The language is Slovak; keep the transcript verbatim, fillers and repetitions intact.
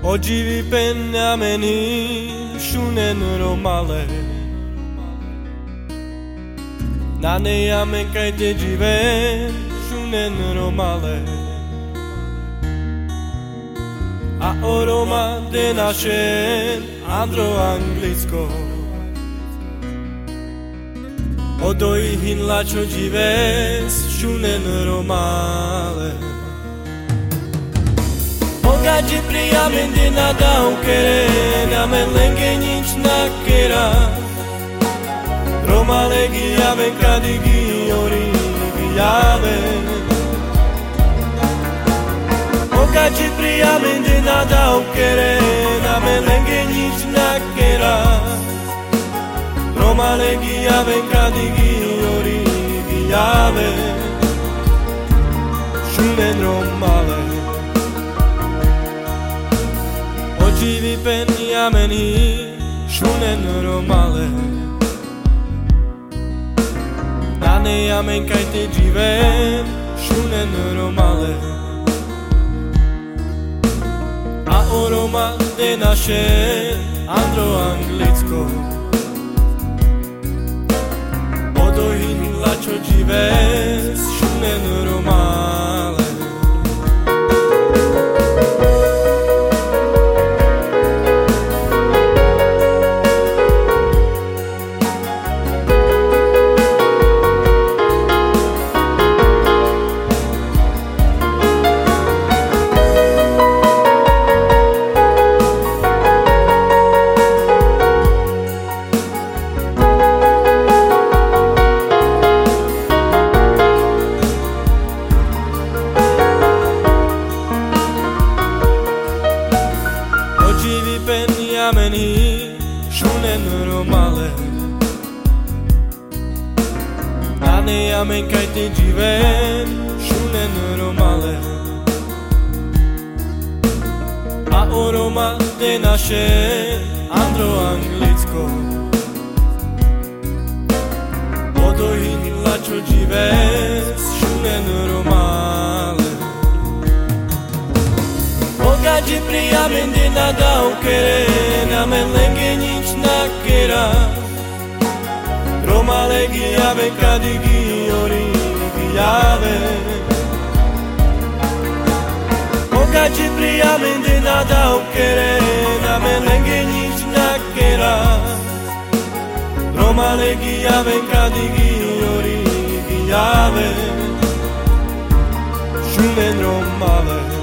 Oggi pennameni shunen romale Nane yamen kaite jiven shunen romale A oroma de nashen andro anglicko Odoi hin lacho jives shunen romale Oggi priamen de nada unkere Namen lenge nič nakera Romale giaven kadigi ori giaven Oggi priamen de nada unkere Namen lenge nič nakera Romale giaven kadigi ori giaven Shunen romale Oggi vi pennameni shunen romale Nane yamen kaite jiven shunen romale A oroma de nashen andro anglicko Odohin lacho jives shunen romale Pennameni shunen romale Nane yamen kaite jiven shunen romale A oroma de nashen andro anglicko Odohin lacho jives shunen romale Oggi priamen de nada unkere Namen lenge nič nakera Romale giaven kadigi ori giaven Oggi priamen de nada unkere Namen lenge nič nakera Romale giaven kadigi ori giaven Shunen romale